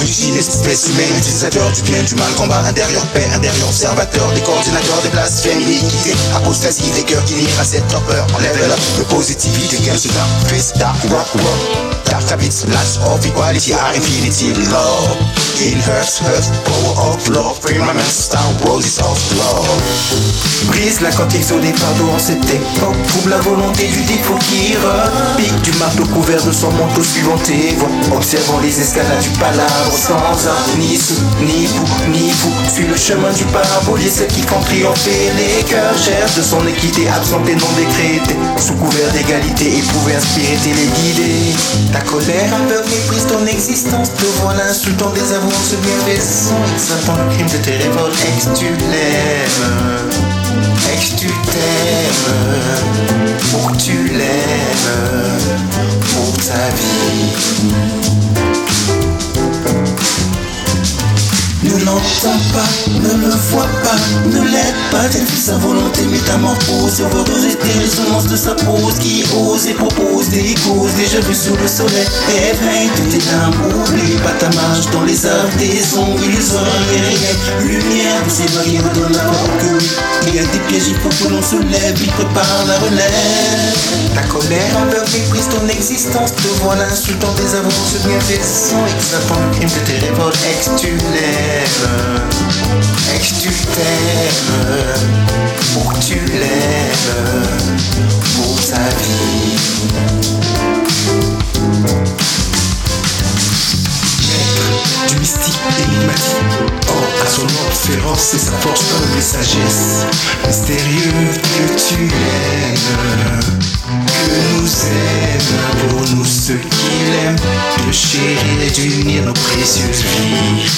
Origine, espèce humaine, utilisateur du bien, du mal, combat intérieur, paix intérieur, observateur des coordinateurs des blasphèmes, iniquité, apostasie des cœurs qui nient à cette torpeur. On level up de positivité, gain ce dark fist, dark rock, dark habits, lots of equality, are infinity, love. In hurts, power of love, firmament, Star Wars is of love. Brise la contexte au départ en cette époque. Trouve la volonté du défaut qui repique du marteau couvert de son manteau suivant tes voix. Observant les escalades du palabre sans art, ni sous, ni pou, ni fou. Suis le chemin du parabolier, ceux qui font triompher les cœurs. Cherche de son équité, absente et non décrétée. Sous couvert d'égalité, éprouver, inspirer, téléguider. Ta colère aveugle méprise ton existence. Te voilà insultant des avances bienfaisants. Exaltant le crime de tes révoltes. Ex tu l'aimes, ex tu t'aimes, pour que tu l'aimes, pour ta vie. Ne l'entends pas, ne le vois pas, ne l'aide pas, tel fut sa volonté métamorphose. Sur votre des résonances de sa pose qui ose et propose des causes déjà vues sous le soleil. Éveille tes larmes, oublie pas ta marche dans les arbres des ombres illusoires. Lumière de ces vagues redonne la voix que oui, il y a des pièges, il faut que l'on se lève, il prépare la relève. Ta colère aveugle méprise ton existence, te voilà insultant des avances bienfaisants. Exaltant le crime de tes révoltes, ex tu l'aimes, ex tu t'aimes, pour que tu l'aimes, pour ta vie. Maître du mystique énigmatique, or à son ordre féroce et sa force humble et sagesse. Mystérieux que tu aimes, que nous aime, pour nous ceux qui l'aiment, de chérir et d'unir nos précieuses vies.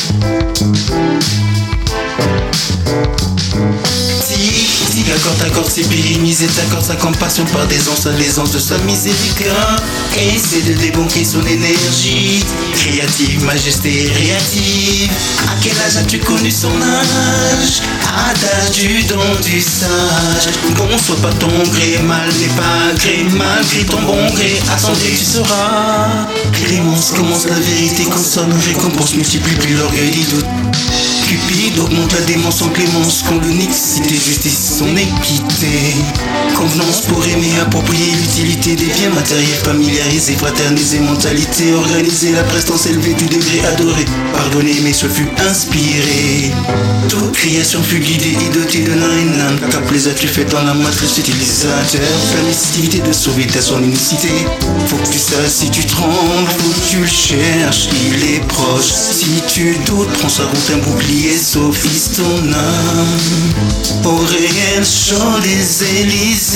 Tic, accorde ses périmises et t'accorde sa compassion par des onces, l'aisance de sa miséricorde. Essaie de débonquer son énergie créative, majesté réactive. À quel âge as-tu connu son âge? Adage du don du sage. Bon soit pas ton gré, mal n'est pas gré, malgré ton bon gré, à son gré tu seras. Clémence commence la vérité, consomme, récompense, multiplie plus l'orgueil des doutes. Cupide augmente la démence en clémence, qu'on l'unicité, justice, son équité. Convenance pour aimer, approprier l'utilité des biens matériels, familiariser, fraterniser, mentalité, organiser la prestance élevée du degré adoré. Pardonner, mais ce fut inspiré. Toute création fut guidée et dotée de l'un et l'un. Cap les as-tu fait dans la matrice utilisateur. Permissivité de sauver ta son unicité. Faut que tu saches si tu trembles, faut que tu le cherches, il est proche. Si tu doutes, prends sa route, un bouclier, sophiste ton âme au réel chant des Élysées.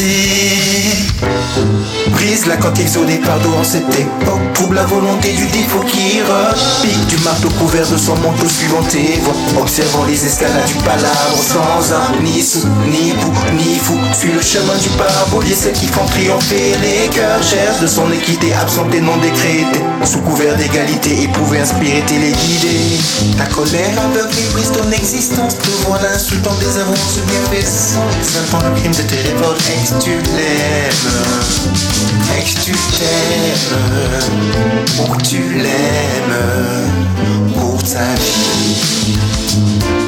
Brise la contexte au départ en cette époque. Trouve la volonté du défaut qui repique du marteau couvert de son manteau suivant tes voix. Observant les escalades du palabre sans art, ni sous, ni pou, ni fou. Suis le chemin du parabolier, ceux qui font triompher les cœurs. Cherche de son équité, absente et non décrétée. Sous couvert d'égalité, éprouver, inspirer, téléguider. Ta colère aveugle méprise ton existence, te voilà insultant des avances bienfaisants. Exaltant le crime de tes révoltes, ex tu l'aimes, ex tu t'aimes, pour que tu l'aimes, pour ta vie.